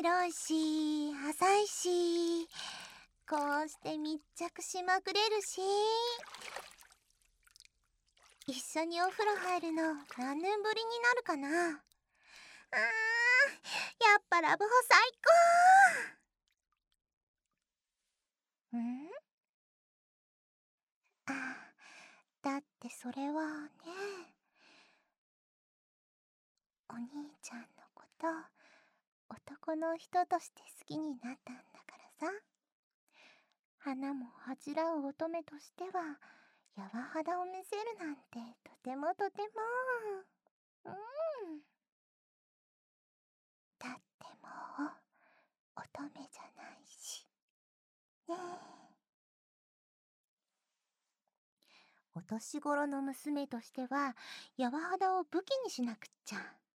広いし浅いし、こうして密着しまくれるし、一緒にお風呂入るの何年ぶりになるかな。やっぱラブホ最高。だってそれはね、お兄ちゃんのこと男の人として好きになったんだからさ。花も恥じらう乙女としては柔肌を見せるなんてとてもとても。だってもう乙女じゃないしねえ。お年頃の娘としては柔肌を武器にしなくっちゃ。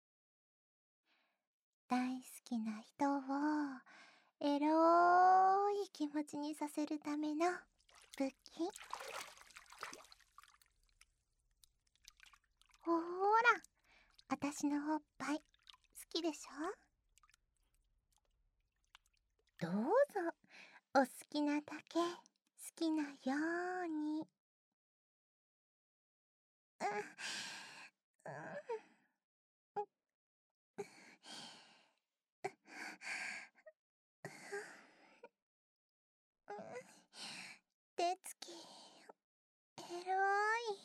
大好きな人をエロい気持ちにさせるための武器。ほーら、あたしのおっぱい好きでしょ。どうぞお好きなだけ好きなように。手つきエロい。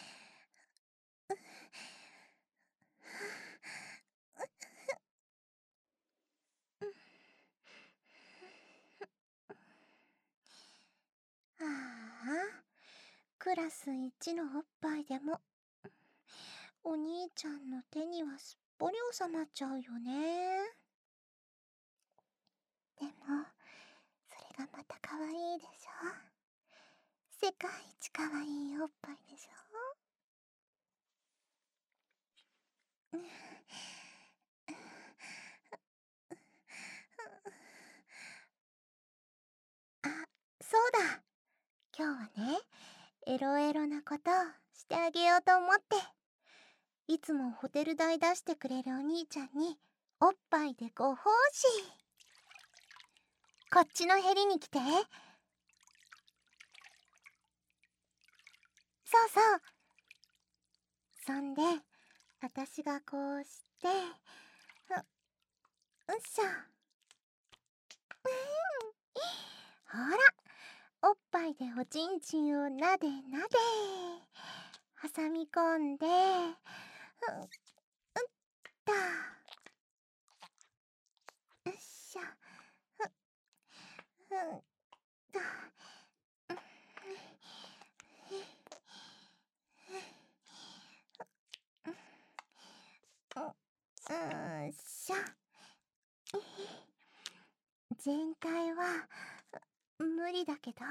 ああ、クラス一のおっぱいでもお兄ちゃんの手にはすっぽり収まっちゃうよね。でもそれがまた可愛いでしょ。世界一可愛いおっぱいでしょ。あ、そうだ。今日はね、エロエロなことしてあげようと思って。いつもホテル代出してくれるお兄ちゃんにおっぱいでご奉仕。こっちのヘリに来て。そうそう。そんで私がこうしてうっしょ。ほら、おっぱいでおちんちんをなでなで挟み込んでと。うっしょ。と。っしょ。全開は無理だけど、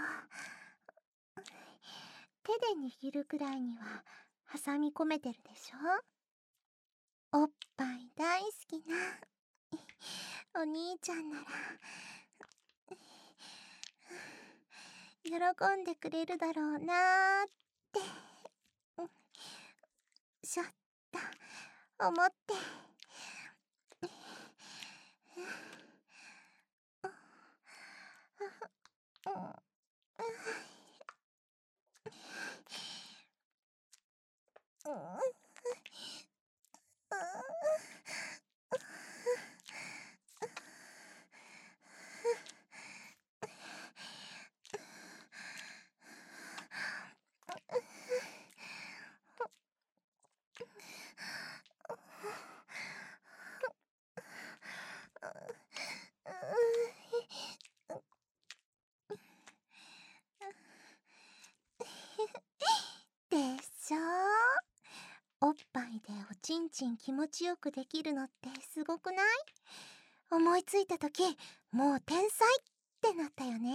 手で握るくらいには挟み込めてるでしょ。おっぱい大好きなお兄ちゃんなら喜んでくれるだろうなーってしょっと思って。でしょ。おっぱいでおちんちん気持ちよくできるのってすごくない？思いついた時もう天才ってなったよね。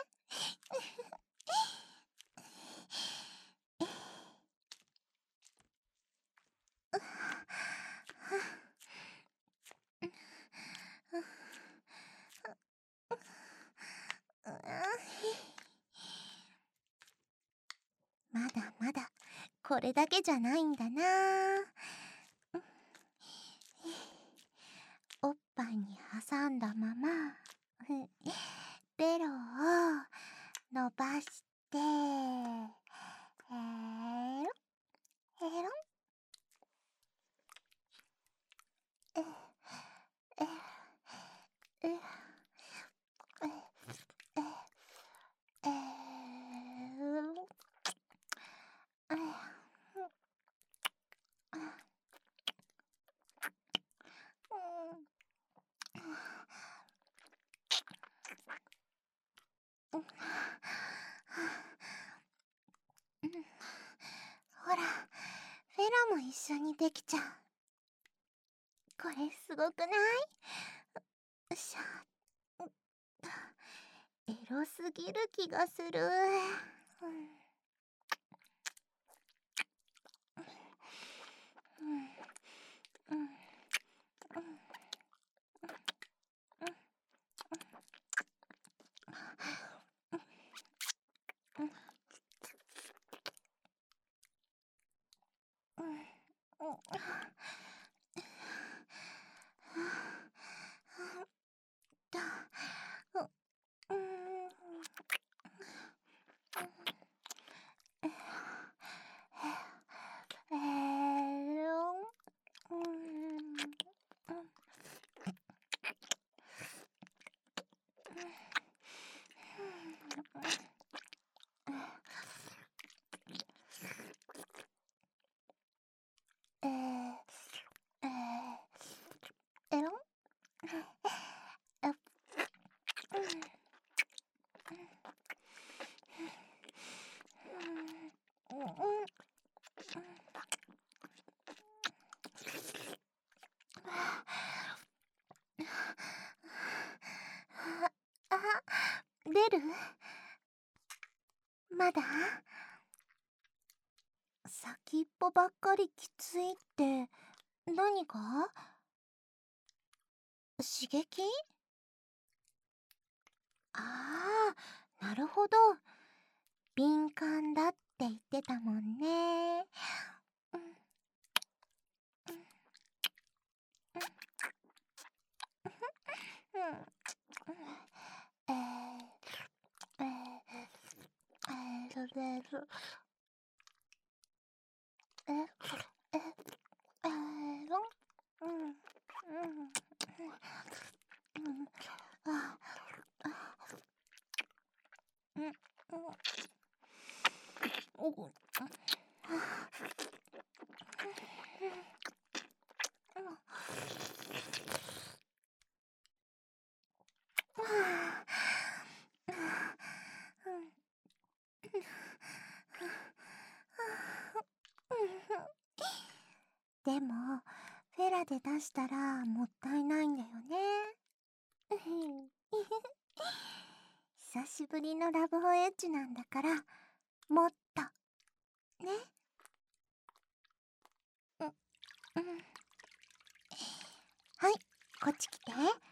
まだまだこれだけじゃないんだな。おっぱいに挟んだままベロを伸ばして、ヘロヘロえええええほら、フェラも一緒にできちゃう。これすごくない？よっしゃ。エロすぎる気がする。エロ出る？まだ？先っぽばっかりきついって何か？刺激？ああ、なるほど。敏感だって言ってたもんね。えー、えー、えー、えー、えー、でも、フェラで出したらもったいないんだよね。久しぶりのラブホエッジなんだから、もっと、ね。はい、こっち来て。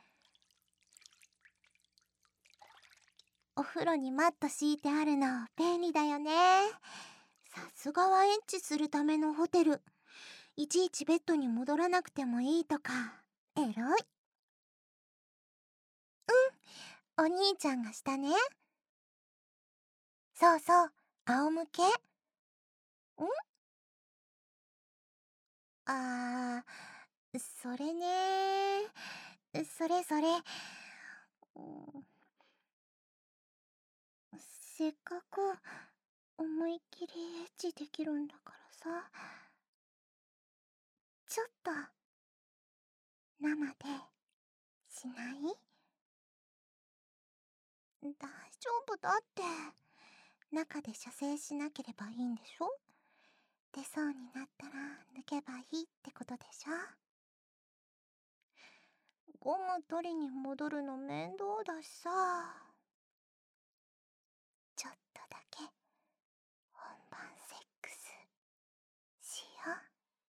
お風呂にマット敷いてあるの便利だよね。さすがはエッチするためのホテル。いちいちベッドに戻らなくてもいいとか、エロい。お兄ちゃんがしたね。そうそう、仰向け。あー、それね。それ。せっかく思いっきりエッチできるんだからさ、ちょっと生でしない？大丈夫だって。中で射精しなければいいんでしょ？出そうになったら抜けばいいってことでしょ？ゴム取りに戻るの面倒だしさ。ちょっとだけ本番セックスしよう。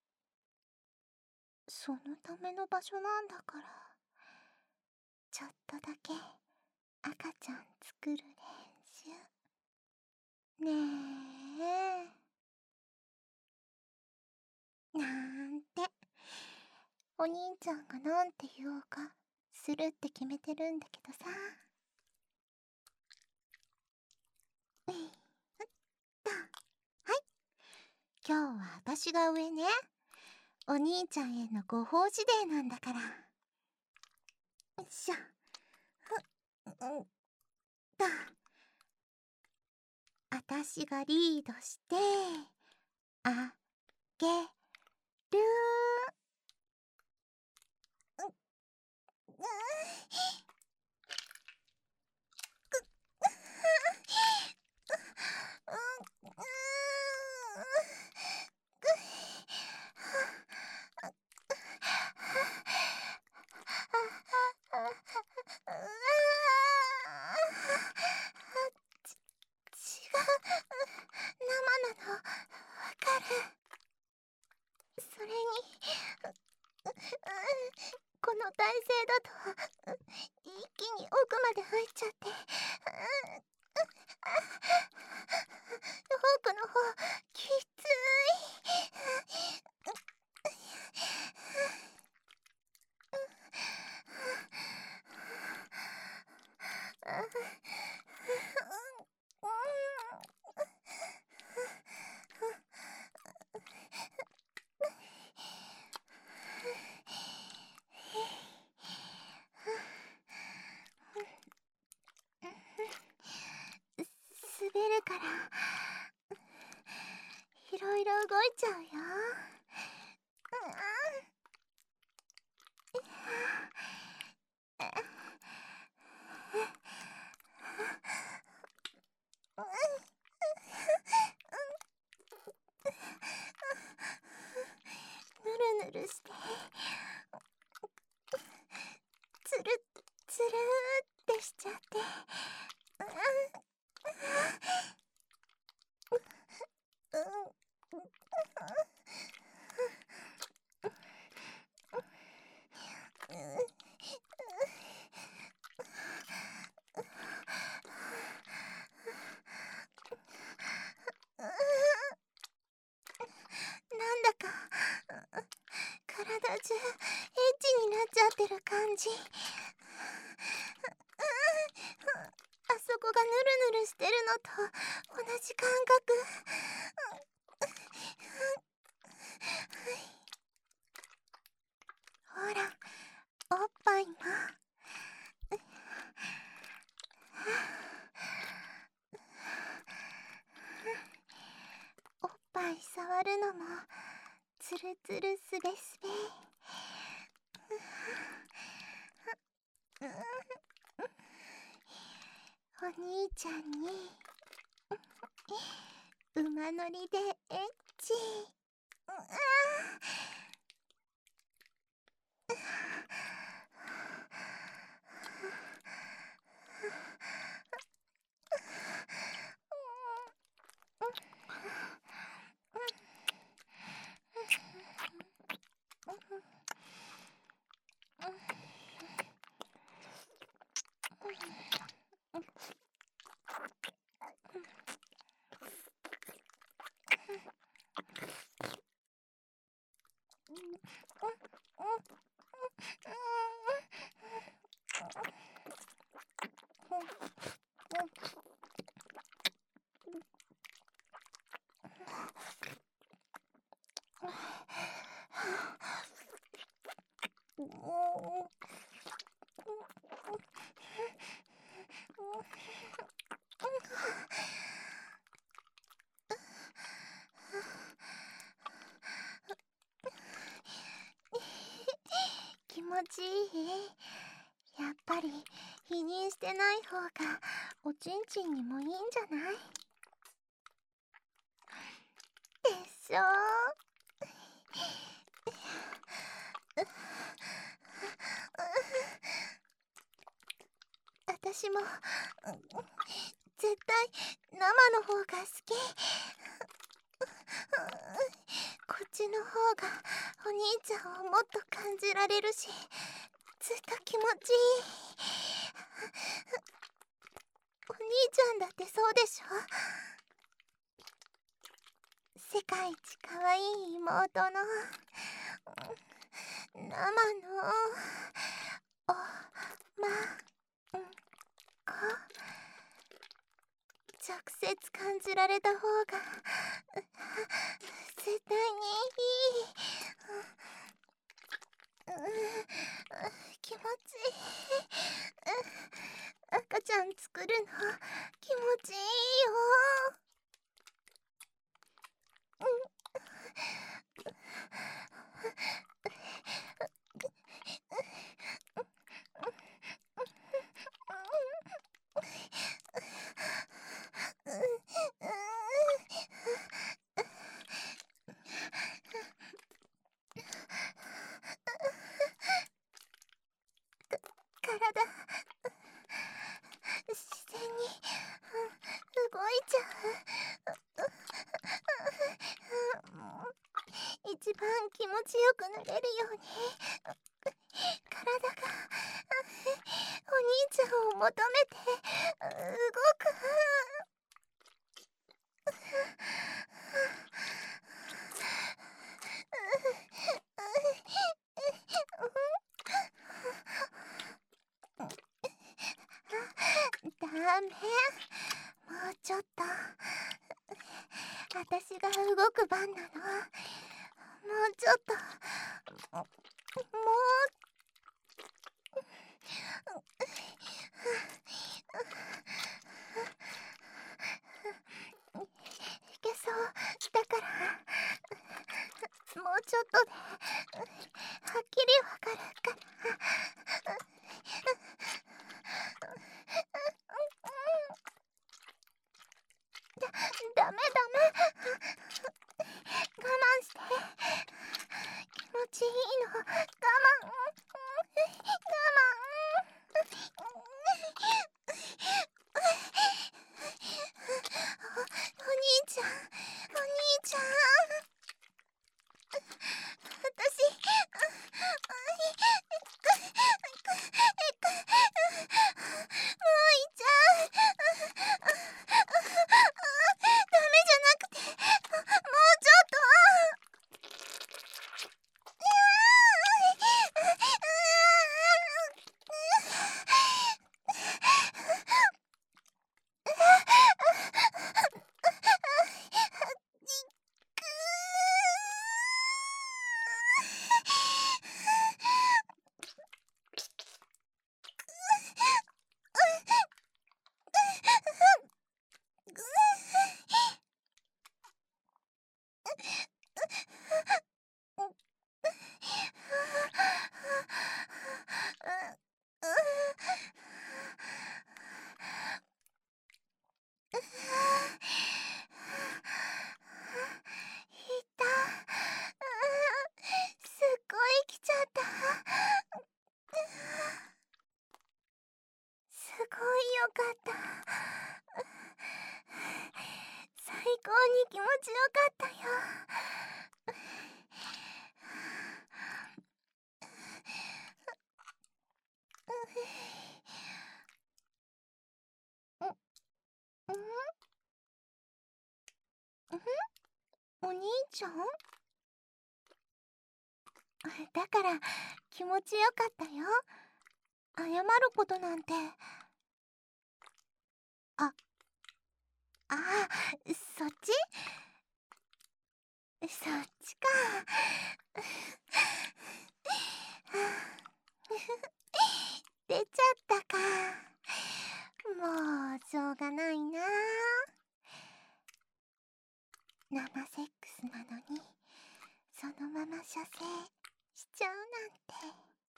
そのための場所なんだから、ちょっとだけ赤ちゃん作る練習。ねえ。なんて。お兄ちゃんがなんて言おうかするって決めてるんだけどさ。えいっと、はい。今日は私が上ね。お兄ちゃんへのご奉仕デーなんだから。よいしょ。うんと。私がリードして、あげる。血が生なのわかる。それにこの体勢だと一気に奥まで入っちゃって、奥の方きつい。滑るからいろいろ動いちゃうよ。ぬるぬるしてつるつるってしちゃって、なんだか体中エッチになっちゃってる感じ。あそこがヌルヌルしてるのと同じ感覚。ほら、おっぱいも。おっぱい触るのもつるつるすべすべ。お兄ちゃんに馬乗りでエッチ。気持ちいい。やっぱり否認してない方がおちんちんにもいいんじゃない？でしょ？私も絶対生の方が好き。こっちの方がお兄ちゃんをもっと感じられるし、ずっと気持ちいい。お兄ちゃんだってそうでしょ？世界一可愛い妹の生のまんこ直接感じられた方が絶対にいい。気持ちいい。赤ちゃん作るの気持ちいいよ。体自然に動いちゃう。一番気持ちよくなれるように体がお兄ちゃんを求めて動く。ダメ、もうちょっと。私が動く番なの。もうちょっと。もういけそうだから、もうちょっとではっきりわかるから。ダメ。我慢して。気持ちいいの。我慢。お兄ちゃん。私、もういっちゃう。ダメじゃなくて、もうちょっと。すっごい来ちゃった。すごいよかった。最高に気持ちよかったよ。お兄ちゃん？だから気持ちよかったよ。謝ることなんて。あ、そっち？そっちか。出ちゃったか。もうしょうがないな。生セックスなのにそのまま射精しちゃうなん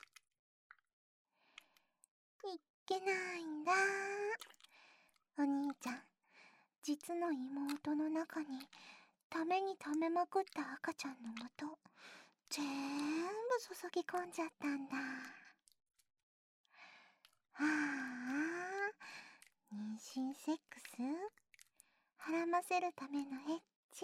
ていけないんだ。お兄ちゃん、実の妹の中にためにためまくった赤ちゃんの素全部注ぎ込んじゃったんだ。はあ、妊娠セックスはらませるためのエッチ。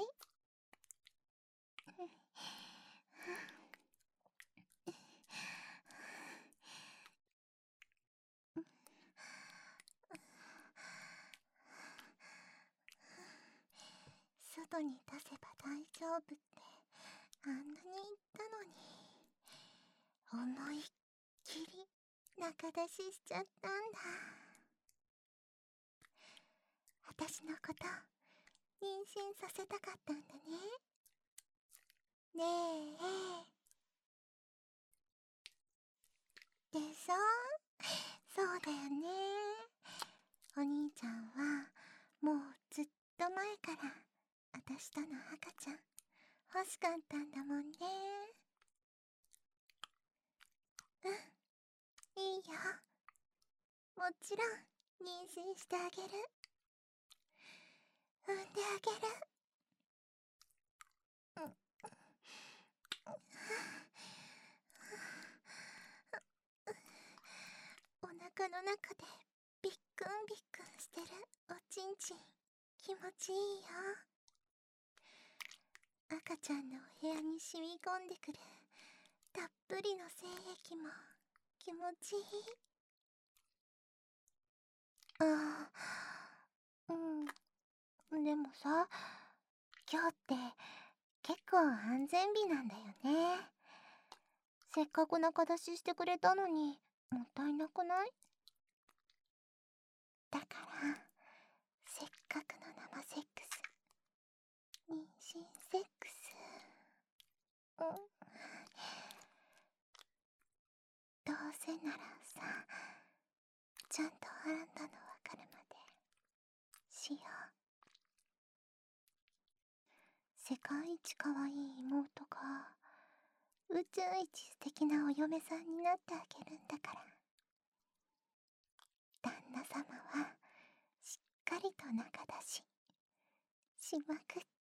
外に出せば大丈夫ってあんなに言ったのに、思いっきり舐仲出ししちゃったんだ。私のこと妊娠させたかったんだね。ねえ。でしょ。そうだよね。お兄ちゃんはもうずっと前から私との赤ちゃん欲しかったんだもんね。うん、いいよ。もちろん妊娠してあげる。産んであげる。お腹の中でビックンビックンしてるおちんちん気持ちいいよ。赤ちゃんのお部屋に染み込んでくるたっぷりの精液も気持ちいい。ああ、うん。でもさ、今日って結構安全日なんだよね。せっかく仲出ししてくれたのにもったいなくない？だからせっかくの生セックス、妊娠セックス、どうせならさ、ちゃんとあんたのわかるまでしよう。世界一可愛い妹が宇宙一素敵なお嫁さんになってあげるんだから、旦那様はしっかりと仲出ししまくっ